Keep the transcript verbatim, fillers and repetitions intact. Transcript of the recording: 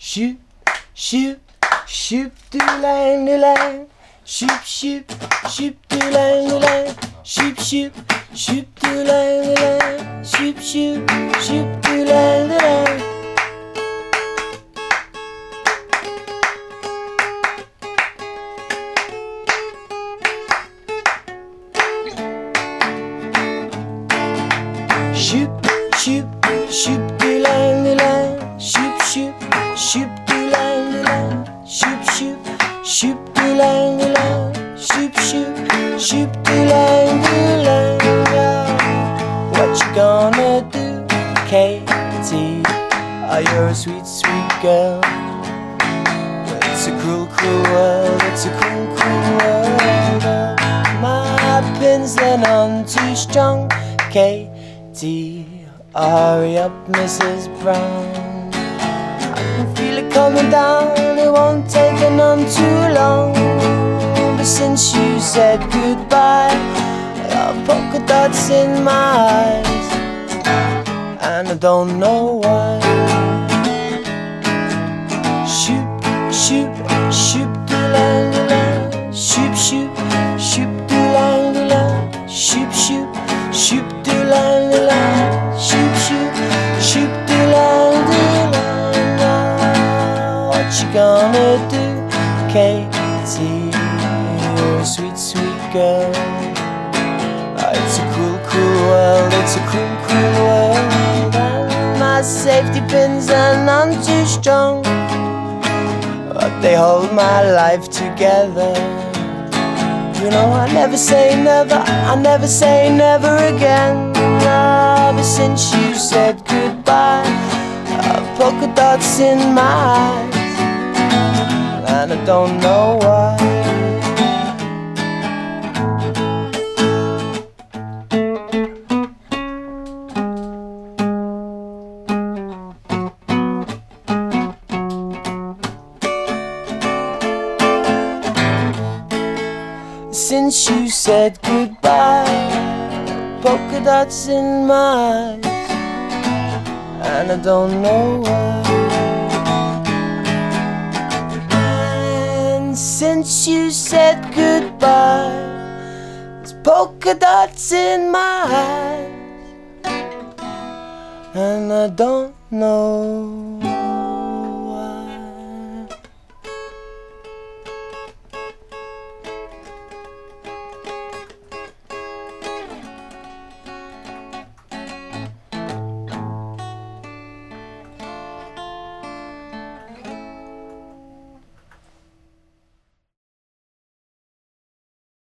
Shoop, shoop, shoop, doo-lang, doo-lang. Shoop, shoop, shoop, doo-lang, doo-lang. Shoop, shoop, shoop, doo-lang, doo-lang. Shoop, shoop, shoop, doo-lang, doo-lang. Shoop, shoop, shoop, doo-lang, doo-lang. Shoop, shoop, shoop, doo-lang, doo-lang. Shoop, shoop, shoop, doo-lang, doo-lang. Shoop, shoop, shoop, doo-lang, doo-lang. What you gonna do, Katie? Oh, you're a sweet, sweet girl. It's a cruel, cruel world. It's a cruel, cruel world. My pins, they're none too strong, Katie. Hurry up, Missus Brown. I can feel it coming down. It won't take none too long. But since you said goodbye, I got polka dots in my eyes, and I don't know why. Shoop, shoop, shoop, doo-lang, doo-lang. Shoop, shoop, shoop, doo-lang, doo-lang. Shoop, shoop, shoop, doo-lang, doo-lang. Shoop, shoop, shoop, doo-lang, doo-lang. What you gonna do, Katie? You're a sweet, sweet girl. It's a cruel, cruel world. It's a cruel, cruel world. And my safety pins are none too strong, but they hold my life together. You know, I never say never. I never say never again. Ever since you said goodbye, uh, polka dots in my eyes, and I don't know why. Since you said goodbye, polka dots in my eyes, and I don't know why. And since you said goodbye, there's polka dots in my eyes, and I don't know